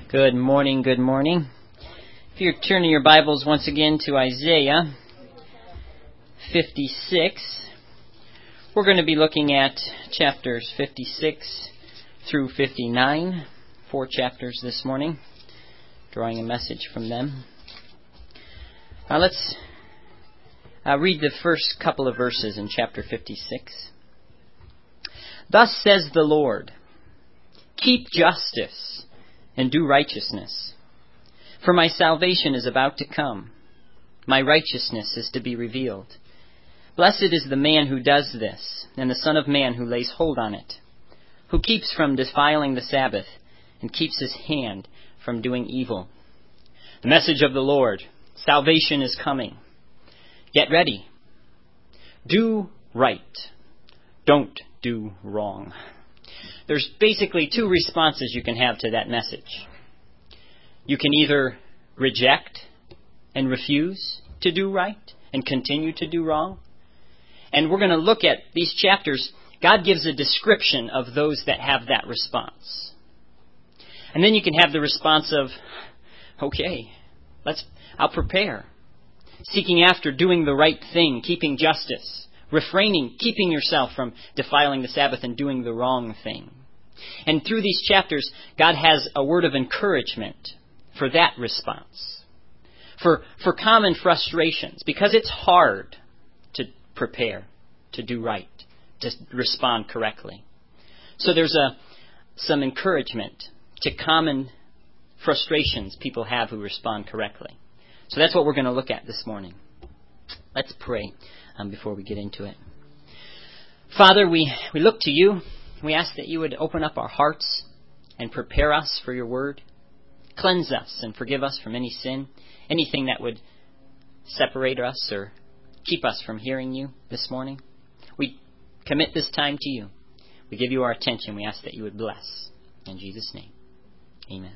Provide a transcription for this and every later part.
Good morning, good morning. If you're turning your Bibles once again to Isaiah 56, we're going to be looking at chapters 56 through 59, 4 chapters this morning, drawing a message from them. Let's read the first couple of verses in chapter 56. Thus says the Lord, keep justice and do righteousness. For my salvation is about to come. My righteousness is to be revealed. Blessed is the man who does this, and the Son of Man who lays hold on it, who keeps from defiling the Sabbath, and keeps his hand from doing evil. The message of the Lord, salvation is coming. Get ready. Do right. Don't do wrong. There's basically two responses you can have to that message. You can either reject and refuse to do right and continue to do wrong. And we're going to look at these chapters. God gives a description of those that have that response. And then you can have the response of, okay, I'll prepare. Seeking after doing the right thing, keeping justice, refraining, keeping yourself from defiling the Sabbath and doing the wrong thing. And through these chapters, God has a word of encouragement for that response. For common frustrations, because it's hard to prepare, to do right, to respond correctly. So there's some encouragement to common frustrations people have who respond correctly. So that's what we're going to look at this morning. Let's pray before we get into it. Father, we look to you. We ask that you would open up our hearts and prepare us for your word. Cleanse us and forgive us from any sin, anything that would separate us or keep us from hearing you this morning. We commit this time to you. We give you our attention. We ask that you would bless. In Jesus' name, amen.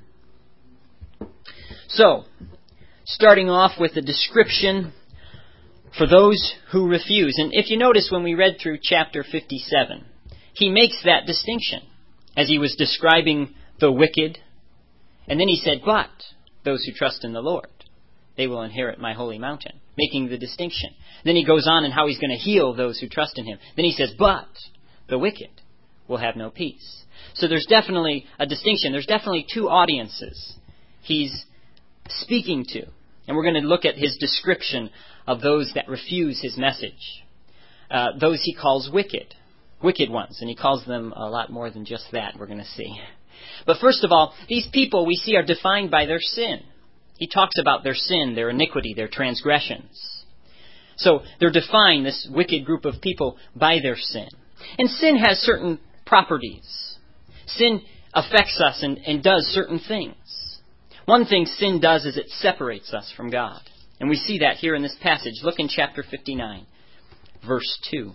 So, starting off with a description for those who refuse. And if you notice when we read through chapter 57, he makes that distinction as he was describing the wicked. And then he said, but those who trust in the Lord, they will inherit my holy mountain, making the distinction. Then he goes on in how he's going to heal those who trust in him. Then he says, but the wicked will have no peace. So there's definitely a distinction. There's definitely two audiences he's speaking to. And we're going to look at his description of those that refuse his message. Those he calls wicked ones. And he calls them a lot more than just that, we're going to see. But first of all, these people we see are defined by their sin. He talks about their sin, their iniquity, their transgressions. So they're defined, this wicked group of people, by their sin. And sin has certain properties. Sin affects us and does certain things. One thing sin does is it separates us from God. And we see that here in this passage. Look in chapter 59, verse 2.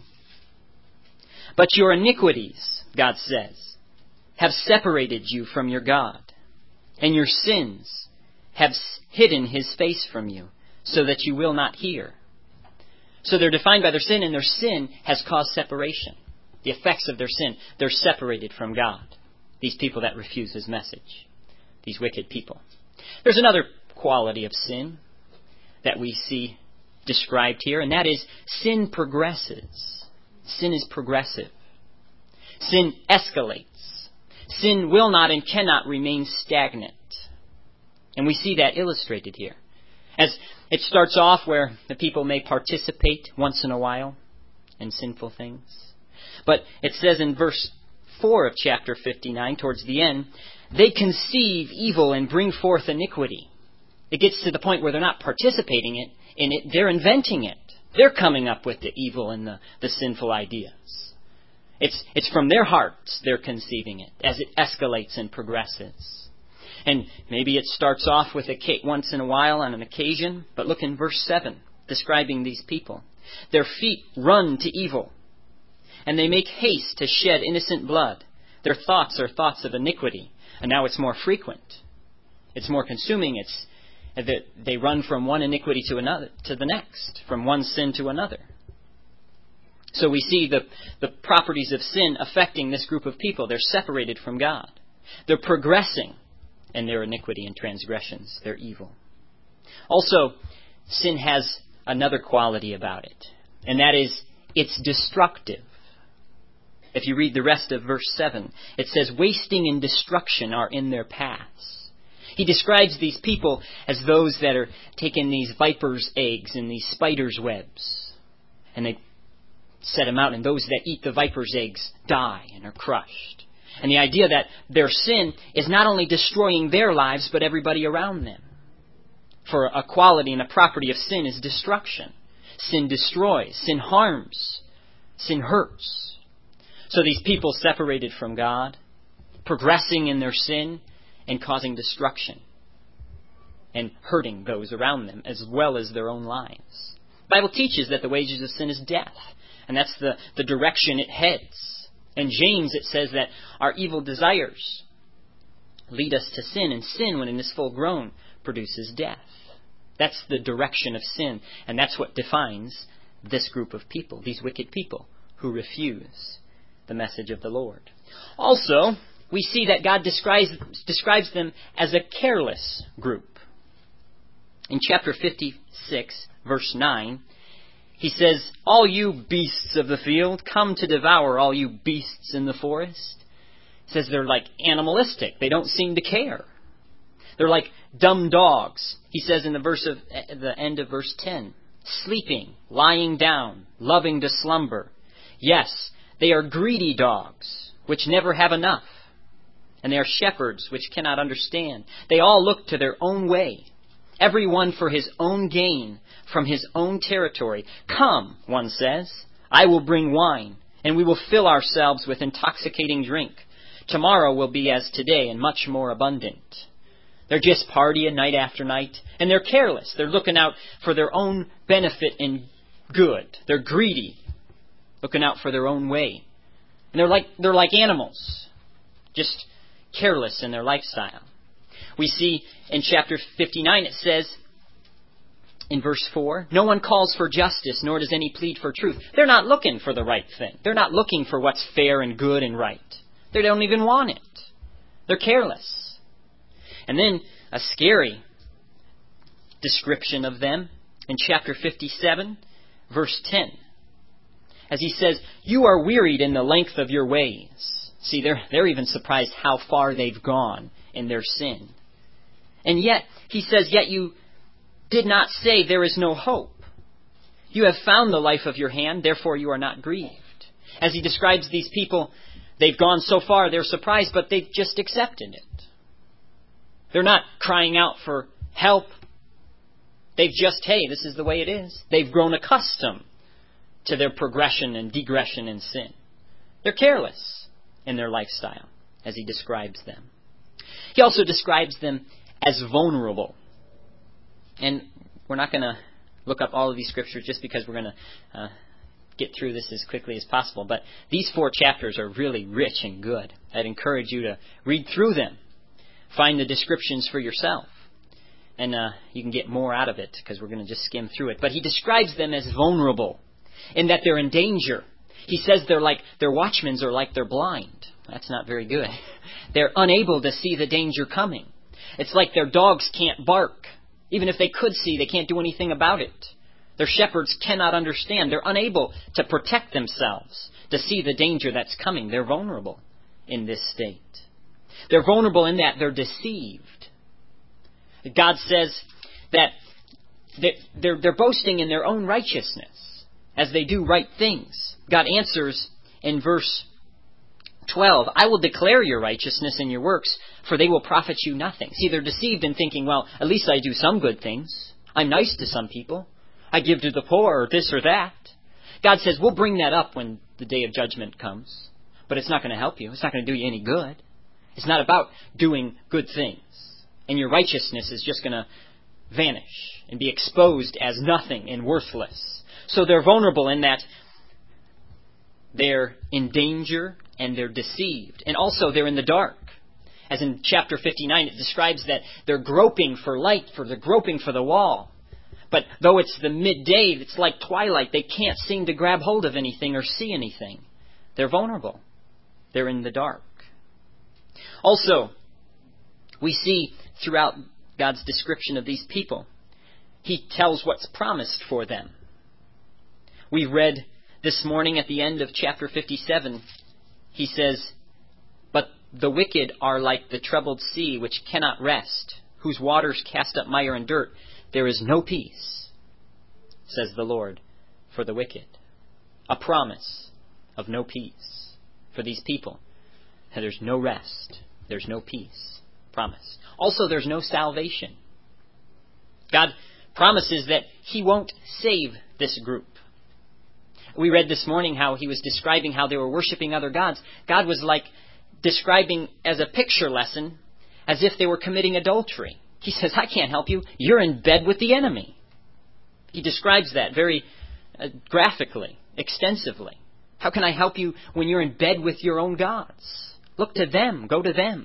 But your iniquities, God says, have separated you from your God, and your sins have hidden his face from you, so that you will not hear. So they're defined by their sin, and their sin has caused separation. The effects of their sin, they're separated from God. These people that refuse his message. These wicked people. There's another quality of sin that we see described here, and that is sin progresses. Sin is progressive. Sin escalates. Sin will not and cannot remain stagnant. And we see that illustrated here. As it starts off where the people may participate once in a while in sinful things. But it says in verse 4 of chapter 59, towards the end, they conceive evil and bring forth iniquity. It gets to the point where they're not participating in it, they're inventing it. They're coming up with the evil and the sinful ideas. It's from their hearts they're conceiving it as it escalates and progresses. And maybe it starts off with once in a while on an occasion, but look in verse 7, describing these people. Their feet run to evil, and they make haste to shed innocent blood. Their thoughts are thoughts of iniquity, and now it's more frequent. It's more consuming. It's that they run from one iniquity to the next, from one sin to another. So we see the properties of sin affecting this group of people. They're separated from God. They're progressing and their iniquity and transgressions, their evil. Also, sin has another quality about it, and that is it's destructive. If you read the rest of verse 7, it says, wasting and destruction are in their paths. He describes these people as those that are taking these vipers' eggs and these spiders' webs, and they set them out, and those that eat the viper's eggs die and are crushed. And the idea that their sin is not only destroying their lives, but everybody around them. For a quality and a property of sin is destruction. Sin destroys, sin harms, sin hurts. So these people separated from God, progressing in their sin and causing destruction and hurting those around them as well as their own lives. The Bible teaches that the wages of sin is death, and that's the direction it heads. In James it says that our evil desires lead us to sin, and sin, when it is full grown, produces death. That's the direction of sin, and that's what defines this group of people, these wicked people who refuse the message of the Lord. Also, we see that God describes them as a careless group. In chapter 56, verse 9, he says, all you beasts of the field, come to devour all you beasts in the forest. He says they're like animalistic. They don't seem to care. They're like dumb dogs. He says in the end of verse 10, sleeping, lying down, loving to slumber. Yes, they are greedy dogs, which never have enough. And they are shepherds, which cannot understand. They all look to their own way, every one for his own gain, from his own territory. Come, one says, I will bring wine, and we will fill ourselves with intoxicating drink. Tomorrow will be as today, and much more abundant. They're just partying night after night, and they're careless. They're looking out for their own benefit and good. They're greedy, looking out for their own way. And they're like animals, just careless in their lifestyle. We see in chapter 59 it says, in verse 4, no one calls for justice, nor does any plead for truth. They're not looking for the right thing. They're not looking for what's fair and good and right. They don't even want it. They're careless. And then a scary description of them in chapter 57, verse 10. As he says, you are wearied in the length of your ways. See, they're even surprised how far they've gone in their sin. And yet, he says, yet you did not say there is no hope. You have found the life of your hand, therefore you are not grieved. As he describes these people, they've gone so far, they're surprised, but they've just accepted it. They're not crying out for help. They've just, hey, this is the way it is. They've grown accustomed to their progression and digression in sin. They're careless in their lifestyle, as he describes them. He also describes them as vulnerable. And we're not going to look up all of these scriptures just because we're going to get through this as quickly as possible. But these 4 chapters are really rich and good. I'd encourage you to read through them. Find the descriptions for yourself. And you can get more out of it because we're going to just skim through it. But he describes them as vulnerable in that they're in danger. He says their watchmen are like they're blind. That's not very good. They're unable to see the danger coming. It's like their dogs can't bark. Even if they could see, they can't do anything about it. Their shepherds cannot understand. They're unable to protect themselves, to see the danger that's coming. They're vulnerable in this state. They're vulnerable in that they're deceived. God says that they're boasting in their own righteousness as they do right things. God answers in verse 12, I will declare your righteousness and your works, for they will profit you nothing. See, they're deceived in thinking, well, at least I do some good things. I'm nice to some people. I give to the poor or this or that. God says, we'll bring that up when the day of judgment comes. But it's not going to help you. It's not going to do you any good. It's not about doing good things. And your righteousness is just going to vanish and be exposed as nothing and worthless. So they're vulnerable in that they're in danger and they're deceived. And also they're in the dark. As in chapter 59, it describes that they're groping for light, they're groping for the wall. But though it's the midday, it's like twilight. They can't seem to grab hold of anything or see anything. They're vulnerable. They're in the dark. Also, We see throughout God's description of these people, He tells what's promised for them. We read this morning at the end of chapter 57, He says, "But the wicked are like the troubled sea, which cannot rest, whose waters cast up mire and dirt. There is no peace, says the Lord, for the wicked." A promise of no peace for these people. And there's no rest. There's no peace promised. Also, there's no salvation. God promises that He won't save this group. We read this morning how He was describing how they were worshiping other gods. God was like describing as a picture lesson as if they were committing adultery. He says, "I can't help you. You're in bed with the enemy." He describes that very graphically, extensively. How can I help you when you're in bed with your own gods? Look to them. Go to them.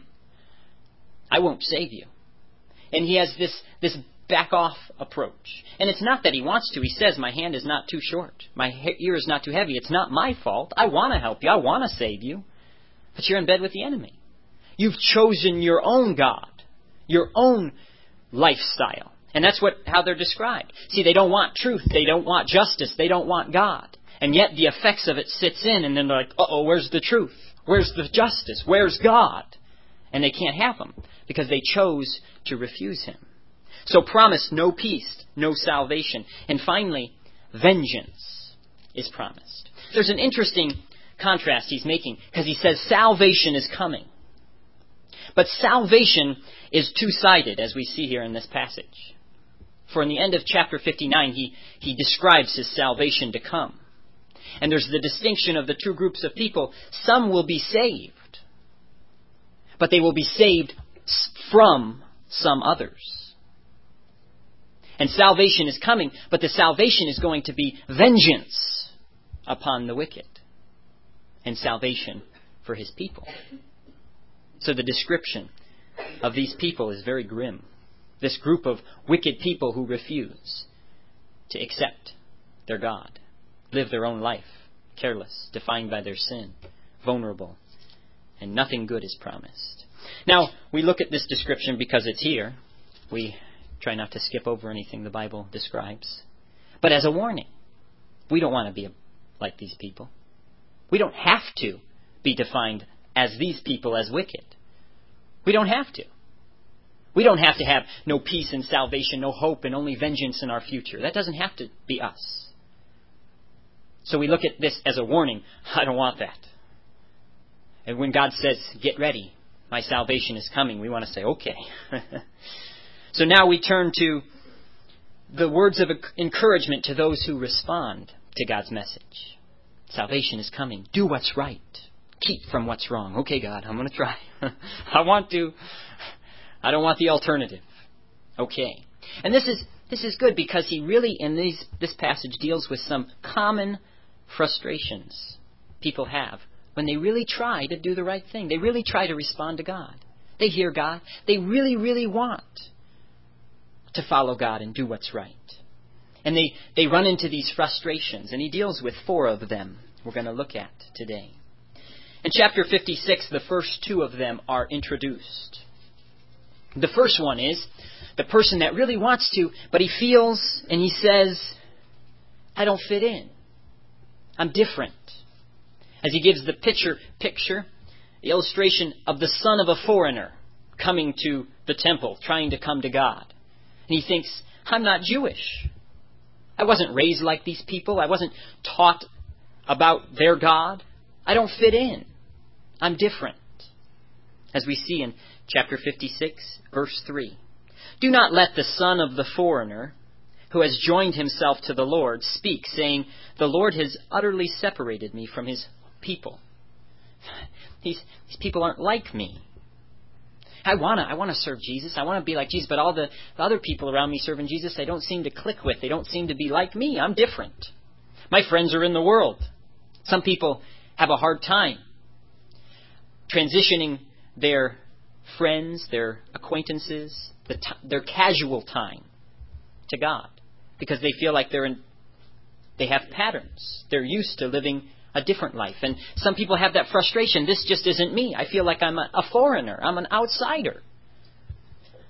I won't save you. And He has this back-off approach. And it's not that He wants to. He says, "My hand is not too short. My ear is not too heavy. It's not my fault. I want to help you. I want to save you. But you're in bed with the enemy. You've chosen your own God, your own lifestyle." And that's how they're described. See, they don't want truth. They don't want justice. They don't want God. And yet the effects of it sits in, and then they're like, uh-oh, where's the truth? Where's the justice? Where's God? And they can't have Him because they chose to refuse Him. So promised no peace, no salvation. And finally, vengeance is promised. There's an interesting contrast He's making because He says salvation is coming. But salvation is two-sided, as we see here in this passage. For in the end of chapter 59, he describes His salvation to come. And there's the distinction of the two groups of people. Some will be saved, but they will be saved from some others. And salvation is coming, but the salvation is going to be vengeance upon the wicked and salvation for His people. So the description of these people is very grim. This group of wicked people who refuse to accept their God, live their own life, careless, defined by their sin, vulnerable, and nothing good is promised. Now, we look at this description because it's here. We try not to skip over anything the Bible describes. But as a warning, we don't want to be like these people. We don't have to be defined as these people as wicked. We don't have to. We don't have to have no peace and salvation, no hope, and only vengeance in our future. That doesn't have to be us. So we look at this as a warning. I don't want that. And when God says, "Get ready, my salvation is coming," we want to say, okay. So now we turn to the words of encouragement to those who respond to God's message. Salvation is coming. Do what's right. Keep from what's wrong. Okay, God, I'm going to try. I want to. I don't want the alternative. Okay. And this is good because He really, in this passage, deals with some common frustrations people have when they really try to do the right thing. They really try to respond to God. They hear God. They really, really want to follow God and do what's right. And they run into these frustrations, and He deals with 4 of them we're going to look at today. In chapter 56, the first 2 of them are introduced. The first one is the person that really wants to, but he feels and he says, "I don't fit in. I'm different." As he gives the picture, the illustration of the son of a foreigner coming to the temple, trying to come to God. And he thinks, "I'm not Jewish. I wasn't raised like these people. I wasn't taught about their God. I don't fit in. I'm different." As we see in chapter 56, verse 3. "Do not let the son of the foreigner, who has joined himself to the Lord, speak, saying, 'The Lord has utterly separated me from His people.'" These people aren't like me. I want to serve Jesus. I want to be like Jesus. But all the other people around me serving Jesus, they don't seem to click with. They don't seem to be like me. I'm different. My friends are in the world. Some people have a hard time transitioning their friends, their acquaintances, their casual time to God, because they feel like they have patterns. They're used to living a different life. And some people have that frustration. This just isn't me. I feel like I'm a foreigner. I'm an outsider.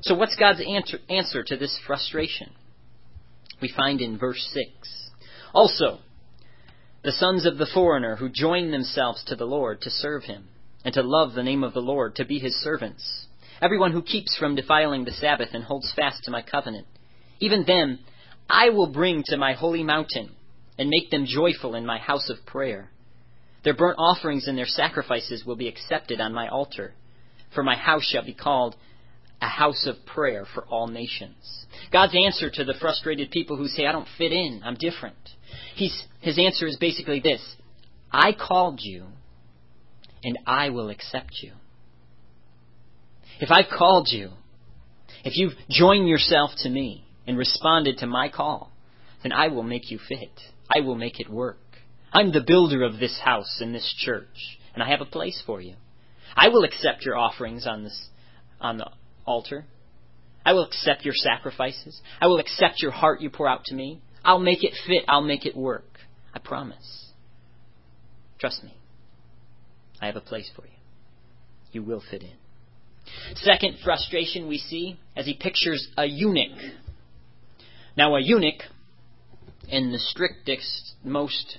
So what's God's answer to this frustration? We find in verse 6. Also, the sons of the foreigner who join themselves to the Lord to serve him, and to love the name of the Lord, to be his servants. Everyone who keeps from defiling the Sabbath and holds fast to my covenant. Even them I will bring to my holy mountain, and make them joyful in my house of prayer. Their burnt offerings and their sacrifices will be accepted on my altar, for my house shall be called a house of prayer for all nations. God's answer to the frustrated people who say, I don't fit in, I'm different. His answer is basically this: I called you, and I will accept you. If I've called you, if you've joined yourself to me and responded to my call, then I will make you fit. I will make it work. I'm the builder of this house and this church, and I have a place for you. I will accept your offerings on the altar. I will accept your sacrifices. I will accept your heart you pour out to me. I'll make it fit. I'll make it work. I promise. Trust me. I have a place for you. You will fit in. Second frustration we see as he pictures a eunuch. Now a eunuch, in the strictest, most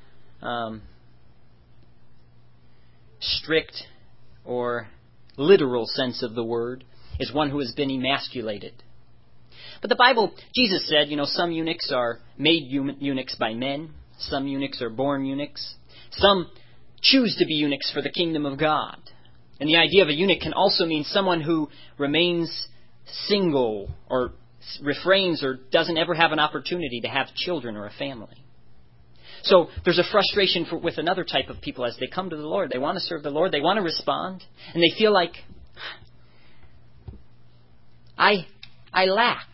strict or literal sense of the word, is one who has been emasculated. But the Bible, Jesus said, some eunuchs are made eunuchs by men. Some eunuchs are born eunuchs. Some choose to be eunuchs for the kingdom of God. And the idea of a eunuch can also mean someone who remains single or refrains or doesn't ever have an opportunity to have children or a family. So there's a frustration with another type of people as they come to the Lord. They want to serve the Lord. They want to respond. And they feel like, I lack.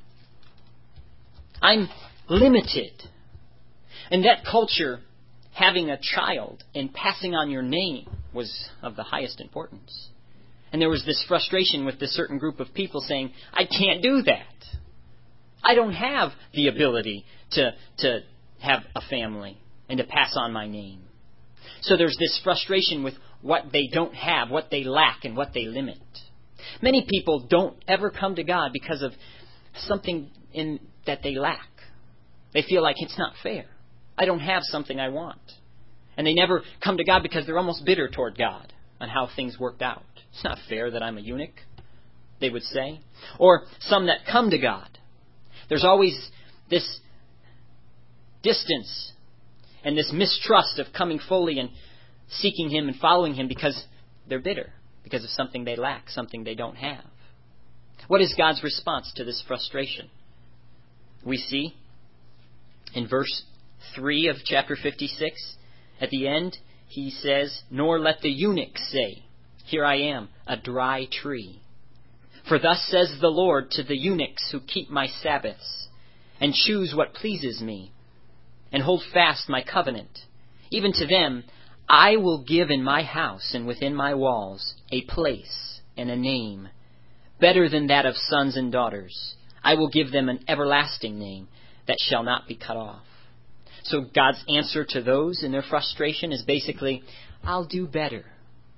I'm limited. And that culture, having a child and passing on your name, was of the highest importance. And there was this frustration with this certain group of people saying, I can't do that. I don't have the ability to have a family and to pass on my name. So there's this frustration with what they don't have, what they lack, and what they limit. Many people don't ever come to God because of something that they lack. They feel like it's not fair. I don't have something I want. And they never come to God because they're almost bitter toward God on how things worked out. It's not fair that I'm a eunuch, they would say. Or some that come to God. There's always this distance and this mistrust of coming fully and seeking Him and following Him because they're bitter, because of something they lack, something they don't have. What is God's response to this frustration? We see in verse 3 of chapter 56, at the end, He says, Nor let the eunuch say, Here I am, a dry tree. For thus says the Lord to the eunuchs who keep my Sabbaths, and choose what pleases me, and hold fast my covenant. Even to them I will give in my house and within my walls a place and a name, better than that of sons and daughters. I will give them an everlasting name that shall not be cut off. So God's answer to those in their frustration is basically, I'll do better.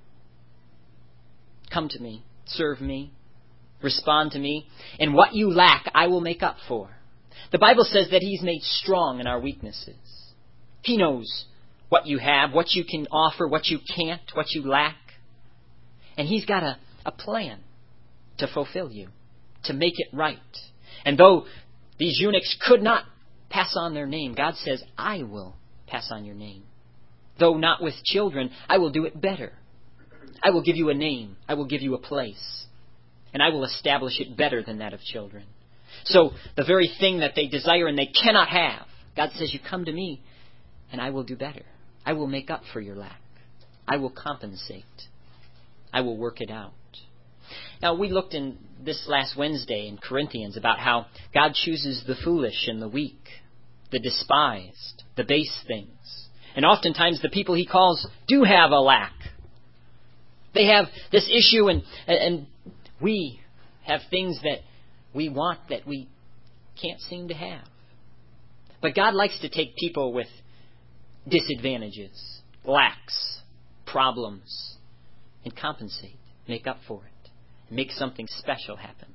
Come to me, serve me, respond to me, and what you lack I will make up for. The Bible says that He's made strong in our weaknesses. He knows what you have, what you can offer, what you can't, what you lack. And He's got a plan to fulfill you, to make it right. And though these eunuchs could not pass on their name, God says, I will pass on your name. Though not with children, I will do it better. I will give you a name. I will give you a place. And I will establish it better than that of children. So the very thing that they desire and they cannot have, God says, you come to me and I will do better. I will make up for your lack. I will compensate. I will work it out. Now, we looked in this last Wednesday in Corinthians about how God chooses the foolish and the weak, the despised, the base things. And oftentimes the people He calls do have a lack. They have this issue and we have things that we want that we can't seem to have. But God likes to take people with disadvantages, lacks, problems, and compensate, make up for it, and make something special happen.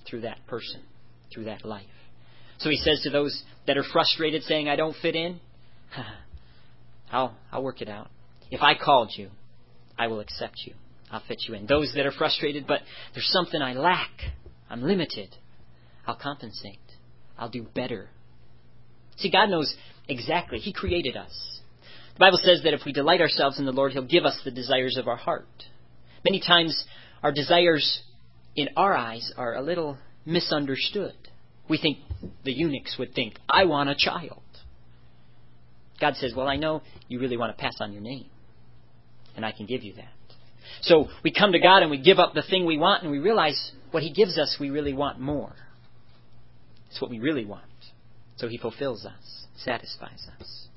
through that person, through that life. So he says to those that are frustrated, saying, I don't fit in, I'll work it out. If I called you, I will accept you. I'll fit you in. Those that are frustrated, but there's something I lack, I'm limited, I'll compensate. I'll do better. See, God knows exactly. He created us. The Bible says that if we delight ourselves in the Lord, He'll give us the desires of our heart. Many times, our desires in our eyes are a little misunderstood. We think, the eunuchs would think, I want a child. God says, well, I know you really want to pass on your name, and I can give you that. So we come to God and we give up the thing we want, and we realize what He gives us, we really want more. It's what we really want. So He fulfills us, satisfies us.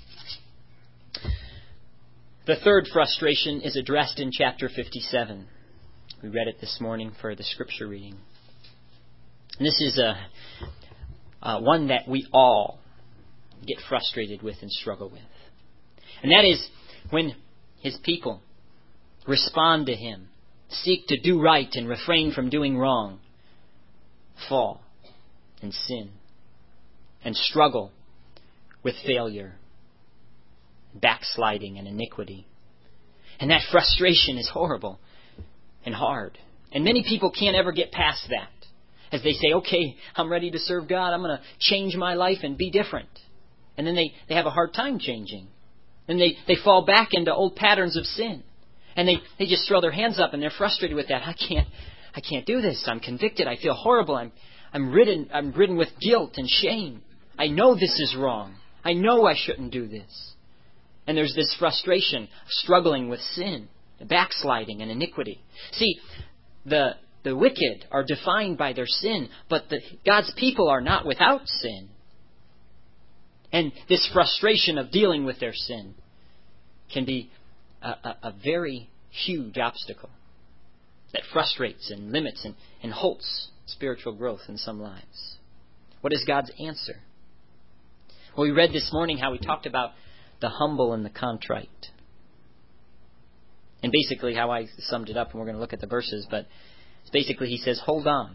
The third frustration is addressed in chapter 57. We read it this morning for the scripture reading. And this is one that we all get frustrated with and struggle with. And that is when His people respond to Him, seek to do right and refrain from doing wrong, fall and sin, and struggle with failure, backsliding and iniquity. And that frustration is horrible and hard. And many people can't ever get past that. As they say, okay, I'm ready to serve God. I'm going to change my life and be different. And then they have a hard time changing. And they fall back into old patterns of sin. And they just throw their hands up and they're frustrated with that. I can't do this. I'm convicted. I feel horrible. I'm ridden with guilt and shame. I know this is wrong. I know I shouldn't do this. And there's this frustration, struggling with sin, backsliding and iniquity. See, the wicked are defined by their sin, but God's people are not without sin. And this frustration of dealing with their sin can be a very huge obstacle that frustrates and limits and halts spiritual growth in some lives. What is God's answer? Well, we read this morning how He talked about the humble and the contrite. And basically how I summed it up, and we're going to look at the verses, but basically He says, hold on.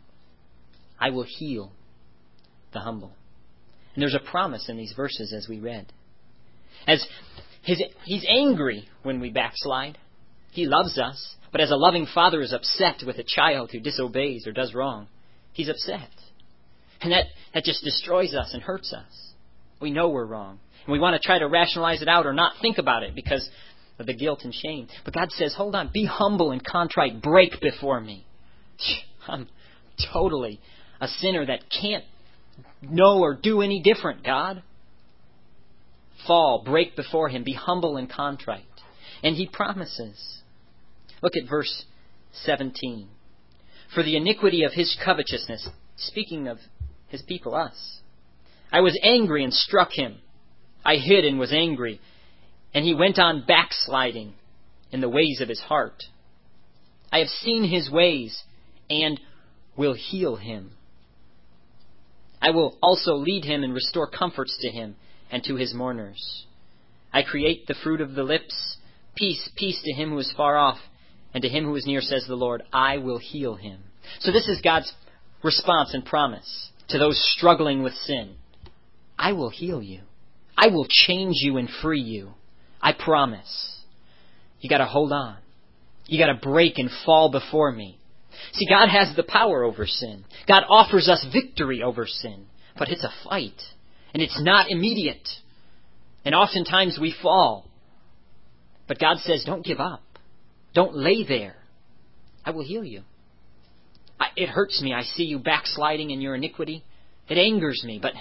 I will heal the humble. And there's a promise in these verses as we read. As He's angry when we backslide. He loves us. But as a loving father is upset with a child who disobeys or does wrong, He's upset. And that just destroys us and hurts us. We know we're wrong. And we want to try to rationalize it out or not think about it because of the guilt and shame. But God says, hold on, be humble and contrite, break before me. I'm totally a sinner that can't know or do any different, God. Fall, break before Him, be humble and contrite. And He promises. Look at verse 17. For the iniquity of his covetousness, speaking of His people, us, I was angry and struck him. I hid and was angry. And he went on backsliding in the ways of his heart. I have seen his ways and will heal him. I will also lead him and restore comforts to him and to his mourners. I create the fruit of the lips. Peace, peace to him who is far off, and to him who is near, says the Lord. I will heal him. So this is God's response and promise to those struggling with sin. I will heal you. I will change you and free you. I promise. You got to hold on. You got to break and fall before me. See, God has the power over sin. God offers us victory over sin. But it's a fight. And it's not immediate. And oftentimes we fall. But God says, don't give up. Don't lay there. I will heal you. It hurts me. I see you backsliding in your iniquity. It angers me. But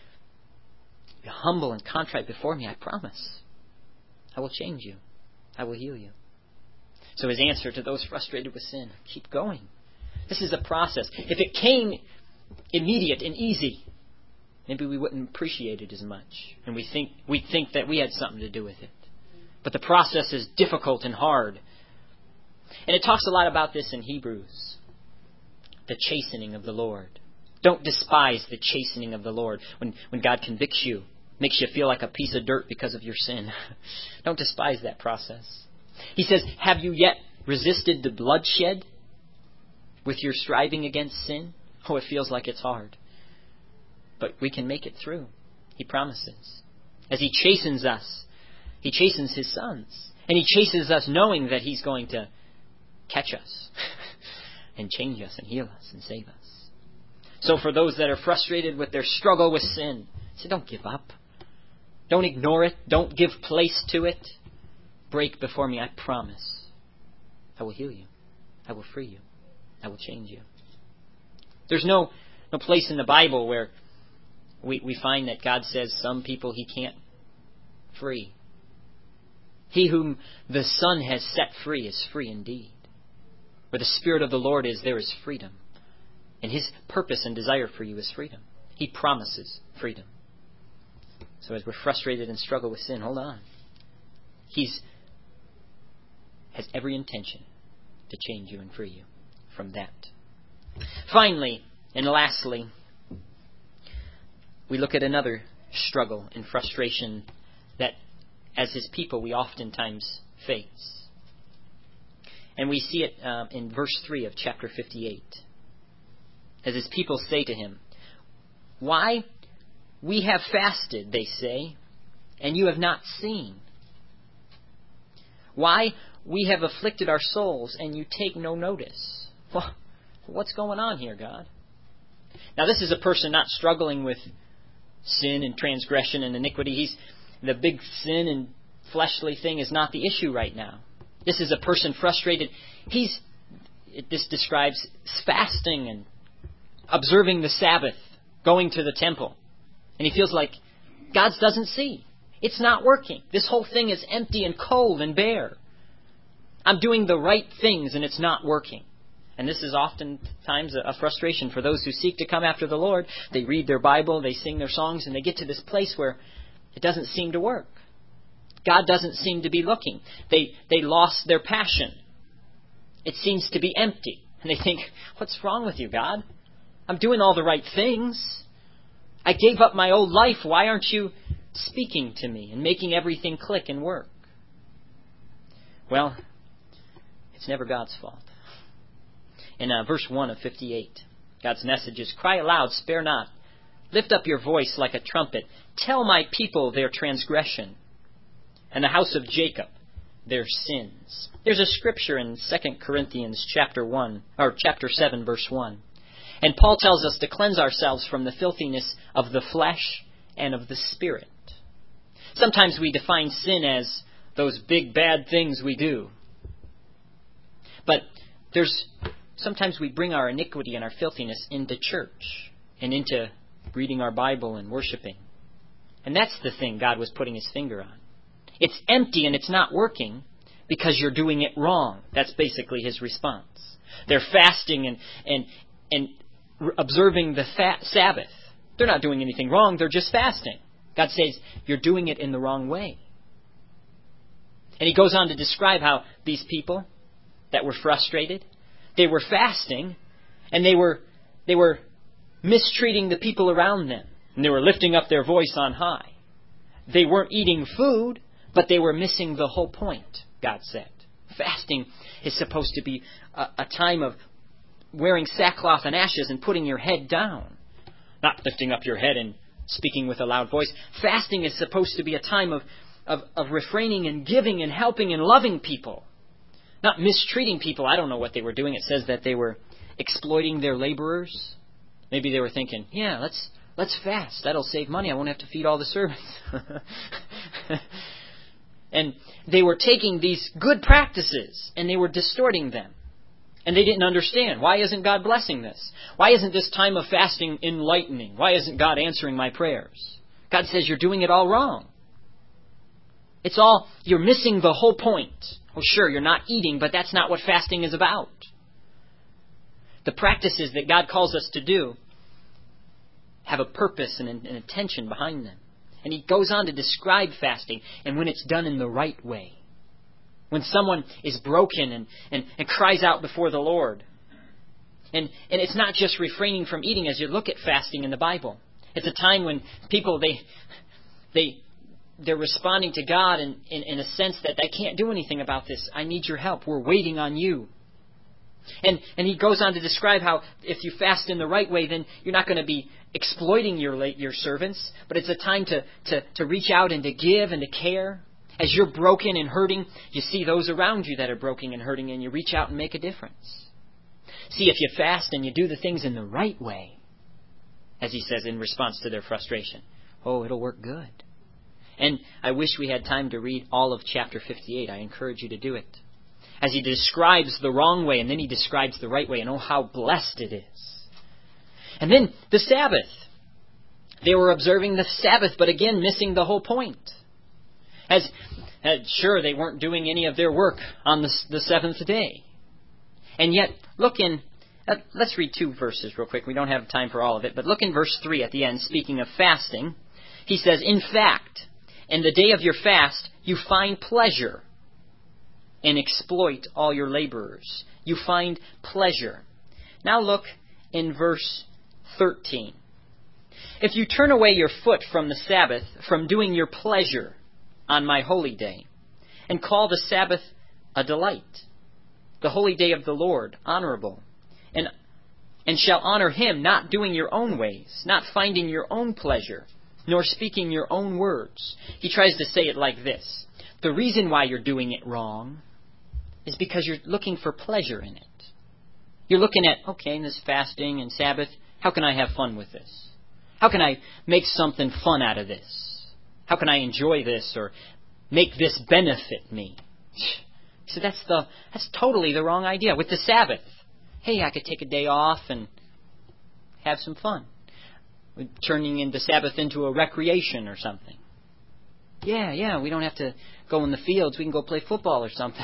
be humble and contrite before me, I promise. I will change you. I will heal you. So His answer to those frustrated with sin, keep going. This is a process. If it came immediate and easy, maybe we wouldn't appreciate it as much. And we'd think that we had something to do with it. But the process is difficult and hard. And it talks a lot about this in Hebrews. The chastening of the Lord. Don't despise the chastening of the Lord. When God convicts you, makes you feel like a piece of dirt because of your sin. Don't despise that process. He says, have you yet resisted the bloodshed? with your striving against sin? Oh, it feels like it's hard. But we can make it through. He promises. As He chastens us, He chastens His sons. And He chases us knowing that He's going to catch us and change us and heal us and save us. So for those that are frustrated with their struggle with sin, say, don't give up. Don't ignore it. Don't give place to it. Break before me. I promise. I will heal you. I will free you. I will change you. There's no place in the Bible where we find that God says some people He can't free. He whom the Son has set free is free indeed. Where the Spirit of the Lord is, there is freedom. And His purpose and desire for you is freedom. He promises freedom. So as we're frustrated and struggle with sin, hold on. He has every intention to change you and free you from that. Finally, and lastly, we look at another struggle and frustration that as His people we oftentimes face. And we see it in verse 3 of chapter 58. As His people say to Him, "Why? We have fasted," they say, "and you have not seen. Why? We have afflicted our souls, and you take no notice." Well, what's going on here, God? Now, this is a person not struggling with sin and transgression and iniquity. The big sin and fleshly thing is not the issue right now. This is a person frustrated. This describes fasting and observing the Sabbath, going to the temple. And he feels like God doesn't see. It's not working. This whole thing is empty and cold and bare. I'm doing the right things and it's not working. And this is oftentimes a frustration for those who seek to come after the Lord. They read their Bible, they sing their songs, and they get to this place where it doesn't seem to work. God doesn't seem to be looking. They lost their passion. It seems to be empty. And they think, what's wrong with you, God? I'm doing all the right things. I gave up my old life. Why aren't you speaking to me and making everything click and work? Well, it's never God's fault. In verse 1 of 58, God's message is, "Cry aloud, spare not. Lift up your voice like a trumpet. Tell my people their transgression, and the house of Jacob their sins." There's a scripture in 2 Corinthians chapter 7, verse 1. And Paul tells us to cleanse ourselves from the filthiness of the flesh and of the spirit. Sometimes we define sin as those big bad things we do. But sometimes we bring our iniquity and our filthiness into church and into reading our Bible and worshiping. And that's the thing God was putting His finger on. It's empty and it's not working because you're doing it wrong. That's basically His response. They're fasting and observing the Sabbath. They're not doing anything wrong. They're just fasting. God says, you're doing it in the wrong way. And He goes on to describe how these people that were frustrated, they were fasting and they were mistreating the people around them. And they were lifting up their voice on high. They weren't eating food, but they were missing the whole point, God said. Fasting is supposed to be a time of wearing sackcloth and ashes and putting your head down. Not lifting up your head and speaking with a loud voice. Fasting is supposed to be a time of refraining and giving and helping and loving people. Not mistreating people. I don't know what they were doing. It says that they were exploiting their laborers. Maybe they were thinking, yeah, let's fast. That'll save money. I won't have to feed all the servants. And they were taking these good practices and they were distorting them. And they didn't understand. Why isn't God blessing this? Why isn't this time of fasting enlightening? Why isn't God answering my prayers? God says you're doing it all wrong. You're missing the whole point. Oh, sure, you're not eating, but that's not what fasting is about. The practices that God calls us to do have a purpose and an intention behind them. And He goes on to describe fasting and when it's done in the right way. When someone is broken and cries out before the Lord. And it's not just refraining from eating as you look at fasting in the Bible. It's a time when people, they're responding to God in a sense that they can't do anything about this. I need your help. We're waiting on you. And he goes on to describe how if you fast in the right way, then you're not going to be exploiting your servants, but it's a time to reach out and to give and to care. As you're broken and hurting, you see those around you that are broken and hurting, and you reach out and make a difference. See, if you fast and you do the things in the right way, as he says in response to their frustration, it'll work good. And I wish we had time to read all of chapter 58. I encourage you to do it. As he describes the wrong way, and then he describes the right way, and how blessed it is. And then the Sabbath. They were observing the Sabbath, but again, missing the whole point. Sure, they weren't doing any of their work on the seventh day. And yet, let's read 2 verses real quick. We don't have time for all of it, but look in verse 3 at the end, speaking of fasting. He says, "In fact, in the day of your fast, you find pleasure and exploit all your laborers." You find pleasure. Now look in verse 13. "If you turn away your foot from the Sabbath, from doing your pleasure on my holy day, and call the Sabbath a delight, the holy day of the Lord honorable, and shall honor him, not doing your own ways, not finding your own pleasure, nor speaking your own words." He tries to say it like this. The reason why you're doing it wrong is because you're looking for pleasure in it. You're looking at, in this fasting and Sabbath, how can I have fun with this? How can I make something fun out of this? How can I enjoy this or make this benefit me? So that's totally the wrong idea. With the Sabbath, I could take a day off and have some fun. Turning into Sabbath into a recreation or something. Yeah, we don't have to go in the fields. We can go play football or something.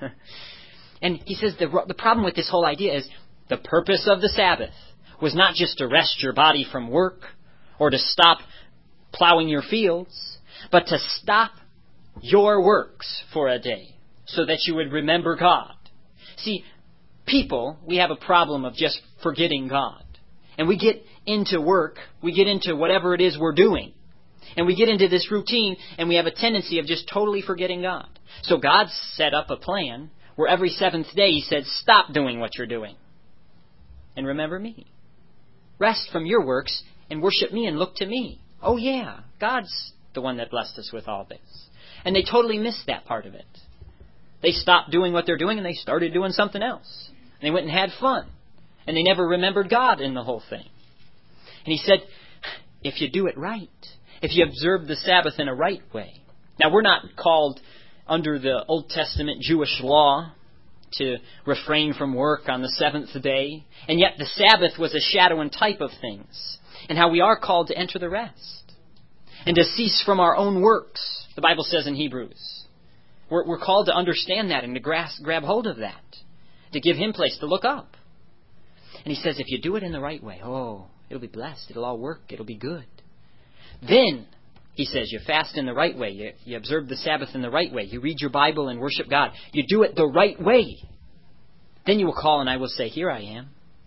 And he says the problem with this whole idea is the purpose of the Sabbath was not just to rest your body from work or to stop plowing your fields, but to stop your works for a day so that you would remember God. See, we have a problem of just forgetting God. And we get into work, we get into whatever it is we're doing. And we get into this routine, and we have a tendency of just totally forgetting God. So God set up a plan where every seventh day He said, stop doing what you're doing. And remember me. Rest from your works and worship me and look to me. Oh yeah, God's the one that blessed us with all this. And they totally missed that part of it. They stopped doing what they're doing and they started doing something else. And they went and had fun. And they never remembered God in the whole thing. And He said, if you do it right, if you observe the Sabbath in a right way. Now, we're not called under the Old Testament Jewish law to refrain from work on the seventh day. And yet the Sabbath was a shadow and type of things. And how we are called to enter the rest. And to cease from our own works, the Bible says in Hebrews. We're called to understand that and to grab hold of that. To give Him place, to look up. And He says, if you do it in the right way, it'll be blessed. It'll all work. It'll be good. Then, He says, you fast in the right way. You observe the Sabbath in the right way. You read your Bible and worship God. You do it the right way. Then you will call and I will say, here I am.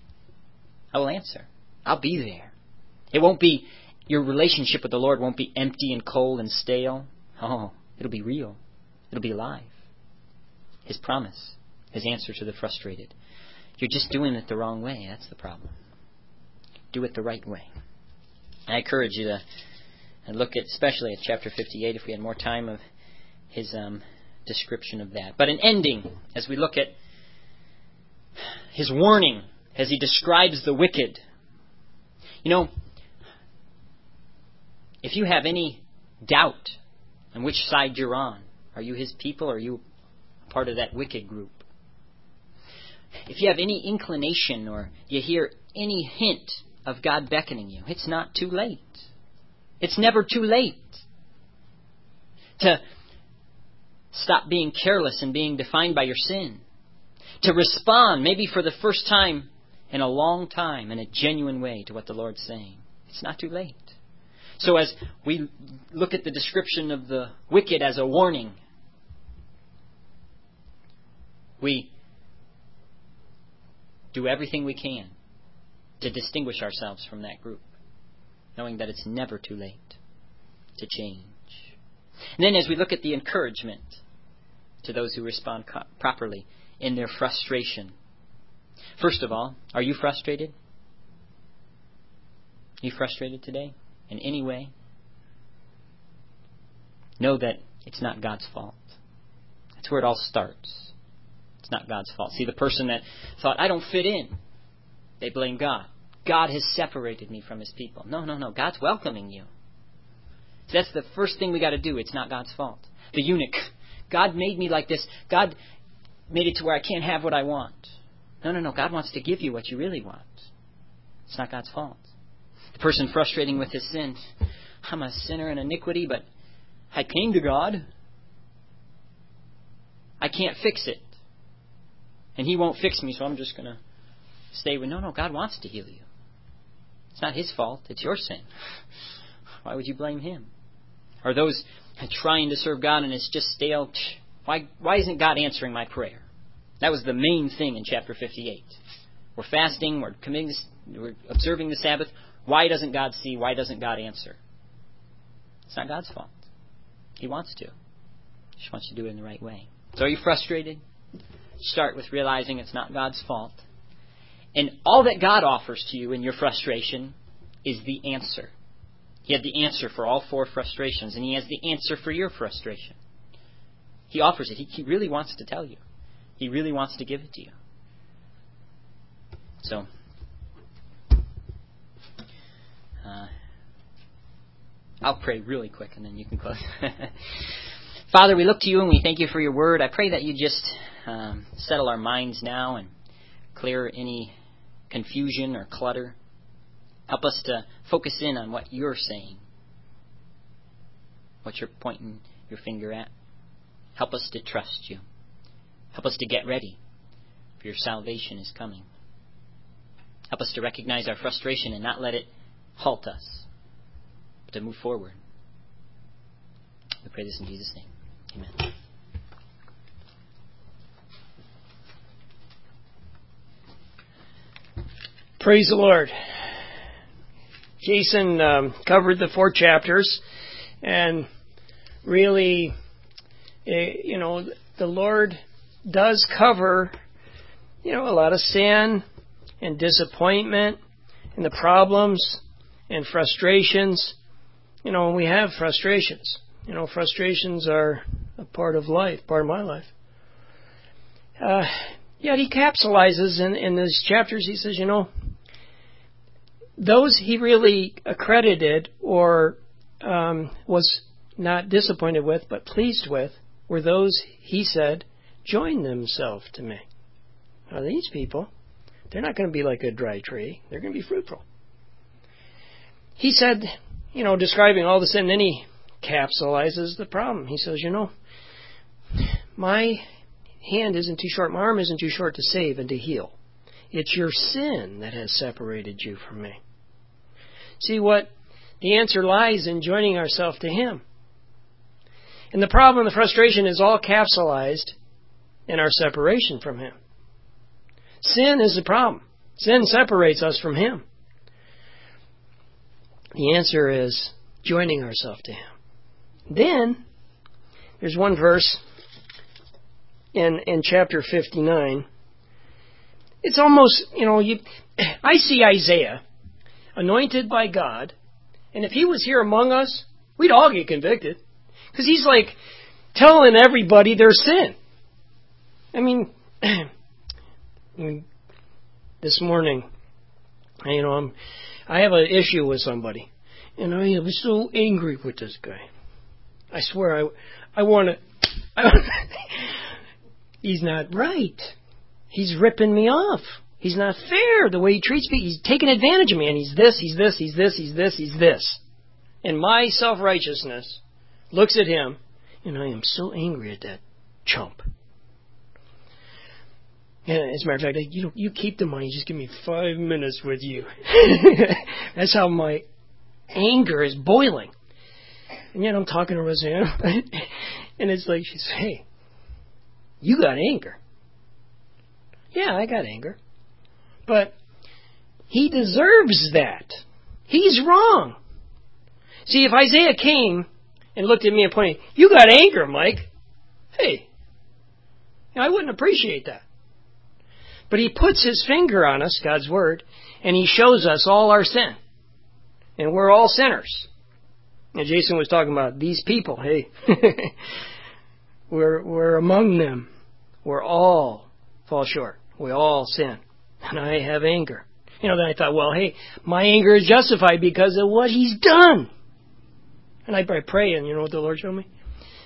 I will answer. I'll be there. It won't be, your relationship with the Lord won't be empty and cold and stale. It'll be real. It'll be alive. His promise. His answer to the frustrated. You're just doing it the wrong way. That's the problem. Do it the right way. I encourage you to look at, especially at chapter 58, if we had more time, of his description of that. But an ending, as we look at his warning, as he describes the wicked. If you have any doubt on which side you're on, are you his people or are you part of that wicked group? If you have any inclination or you hear any hint of God beckoning you, it's not too late. It's never too late to stop being careless and being defined by your sin. To respond, maybe for the first time in a long time, in a genuine way to what the Lord's saying. It's not too late. So as we look at the description of the wicked as a warning, we do everything we can to distinguish ourselves from that group, knowing that it's never too late to change. And then as we look at the encouragement to those who respond properly in their frustration, First of all, are you frustrated? Are you frustrated today in any way? Know that it's not God's fault. That's where it all starts. It's not God's fault. See, the person that thought, I don't fit in, they blame God. God has separated me from His people. No. God's welcoming you. So that's the first thing we got to do. It's not God's fault. The eunuch. God made me like this. God made it to where I can't have what I want. No. God wants to give you what you really want. It's not God's fault. The person frustrating with his sin. I'm a sinner in iniquity, but I came to God. I can't fix it. And He won't fix me, so I'm just going to stay with... No, God wants to heal you. It's not His fault. It's your sin. Why would you blame Him? Or those trying to serve God and it's just stale. Why isn't God answering my prayer? That was the main thing in chapter 58. We're fasting. We're observing the Sabbath. Why doesn't God see? Why doesn't God answer? It's not God's fault. He wants to. He just wants you to do it in the right way. So are you frustrated? Start with realizing it's not God's fault. And all that God offers to you in your frustration is the answer. He had the answer for all 4 frustrations, and He has the answer for your frustration. He offers it. He really wants to tell you. He really wants to give it to you. So, I'll pray really quick, and then you can close. Father, we look to You, and we thank You for Your Word. I pray that You just settle our minds now and clear any confusion or clutter. Help us to focus in on what You're saying, what You're pointing Your finger at. Help us to trust You. Help us to get ready, for Your salvation is coming. Help us to recognize our frustration and not let it halt us, but to move forward. We pray this in Jesus' name. Amen. Praise the Lord. Jason covered the 4 chapters, and really, the Lord does cover, a lot of sin and disappointment and the problems and frustrations. We have frustrations. Frustrations are a part of life, part of my life. Yet He capsulizes in these chapters. He says, those He really accredited or was not disappointed with, but pleased with, were those He said joined themselves to me. Now these people, they're not going to be like a dry tree. They're going to be fruitful. He said, describing all the sin, then He capsulizes the problem. He says, my hand isn't too short, my arm isn't too short to save and to heal. It's your sin that has separated you from me. See, what the answer lies in joining ourselves to Him. And the problem, the frustration is all capsulized in our separation from Him. Sin is the problem. Sin separates us from Him. The answer is joining ourselves to Him. Then, there's one verse in chapter 59. It's almost, I see Isaiah anointed by God, and if he was here among us, we'd all get convicted. Because he's like telling everybody their sin. I mean, this morning, I have an issue with somebody, and I am so angry with this guy. I swear, I want to... He's not right. He's ripping me off. He's not fair the way he treats me. He's taking advantage of me, and he's this, he's this, he's this, he's this, he's this. And my self-righteousness looks at him, and I am so angry at that chump. And as a matter of fact, you keep the money, just give me 5 minutes with you. That's how my anger is boiling. And yet I'm talking to Rosanna, and it's like she says, hey, you got anger. Yeah, I got anger. But he deserves that. He's wrong. See, if Isaiah came and looked at me and pointed, you got anger, Mike. Hey, I wouldn't appreciate that. But He puts His finger on us, God's Word, and He shows us all our sin. And we're all sinners. And Jason was talking about these people. Hey, we're among them. We're all fall short. We all sin. And I have anger. Then I thought, well, hey, my anger is justified because of what He's done. And I pray, and you know what the Lord showed me?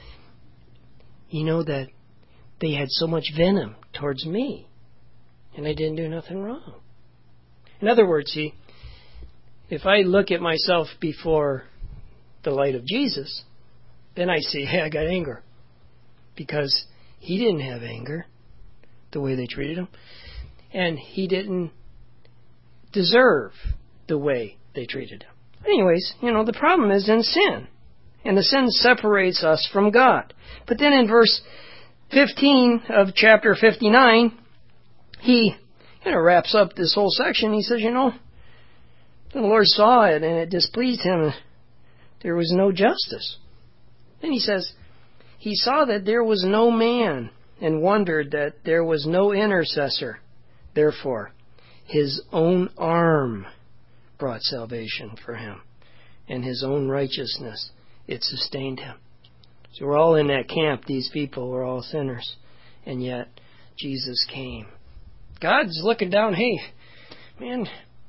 That they had so much venom towards me. And I didn't do nothing wrong. In other words, see, if I look at myself before the light of Jesus, then I see, hey, I got anger. Because He didn't have anger the way they treated Him. And He didn't deserve the way they treated Him. Anyways, the problem is in sin. And the sin separates us from God. But then in verse 15 of chapter 59, He wraps up this whole section. He says, the Lord saw it and it displeased Him. There was no justice. Then He says, He saw that there was no man and wondered that there was no intercessor. Therefore, His own arm brought salvation for Him, and His own righteousness, it sustained Him. So we're all in that camp. These people were all sinners, and yet Jesus came. God's looking down, hey, man,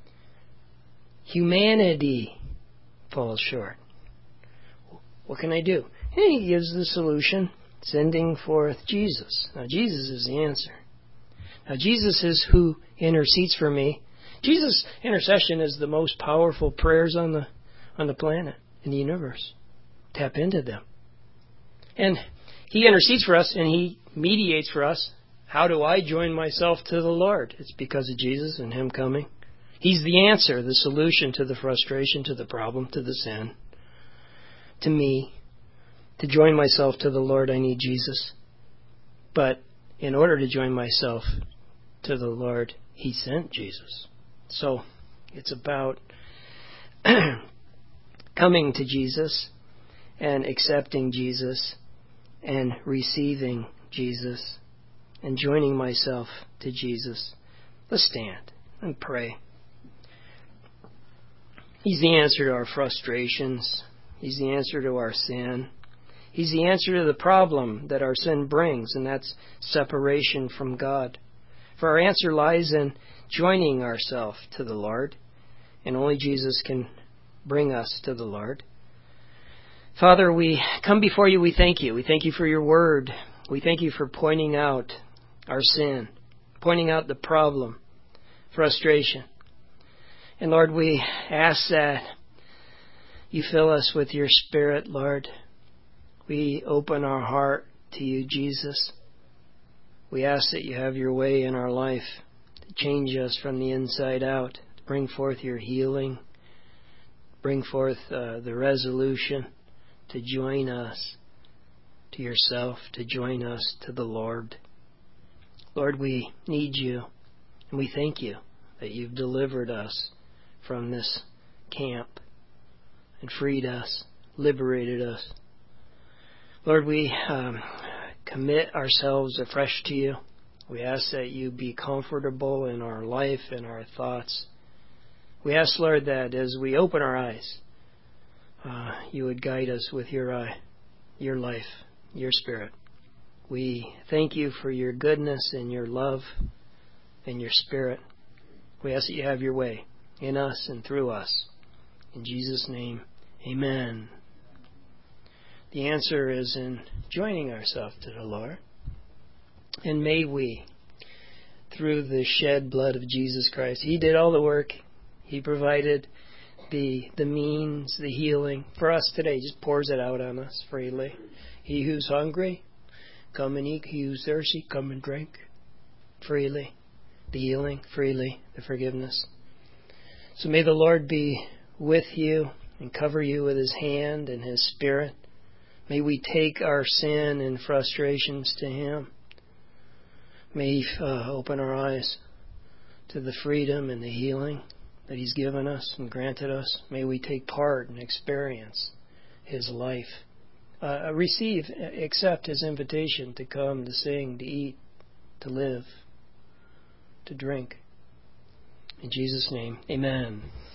humanity falls short. What can I do? And He gives the solution, sending forth Jesus. Now, Jesus is the answer. Now, Jesus is who intercedes for me. Jesus' intercession is the most powerful prayers on the planet, in the universe. Tap into them. And He intercedes for us, and He mediates for us. How do I join myself to the Lord? It's because of Jesus and Him coming. He's the answer, the solution to the frustration, to the problem, to the sin. To me, to join myself to the Lord, I need Jesus. But in order to join myself to the Lord, He sent Jesus. So it's about coming to Jesus and accepting Jesus and receiving Jesus and joining myself to Jesus. Let's stand and pray. He's the answer to our frustrations. He's the answer to our sin. He's the answer to the problem that our sin brings, and that's separation from God. For our answer lies in joining ourselves to the Lord, and only Jesus can bring us to the Lord. Father, we come before You. We thank You. We thank You for Your Word. We thank You for pointing out our sin, pointing out the problem, frustration. And Lord, we ask that You fill us with Your Spirit, Lord. We open our heart to You, Jesus. We ask that You have Your way in our life, to change us from the inside out, to bring forth Your healing, bring forth the resolution to join us to Yourself, to join us to the Lord. Lord, we need You, and we thank You that You've delivered us from this camp and freed us, liberated us. Lord, we commit ourselves afresh to You. We ask that You be comfortable in our life and our thoughts. We ask, Lord, that as we open our eyes, You would guide us with Your eye, Your life, Your Spirit. We thank You for Your goodness and Your love and Your Spirit. We ask that You have Your way in us and through us. In Jesus' name, amen. The answer is in joining ourselves to the Lord. And may we, through the shed blood of Jesus Christ, He did all the work. He provided the means, the healing. For us today, He just pours it out on us freely. He who's hungry, come and eat. He who's thirsty, come and drink freely. The healing freely, the forgiveness. So may the Lord be with you and cover you with His hand and His Spirit. May we take our sin and frustrations to Him. May He open our eyes to the freedom and the healing that He's given us and granted us. May we take part and experience His life. Accept His invitation to come, to sing, to eat, to live, to drink. In Jesus' name, amen.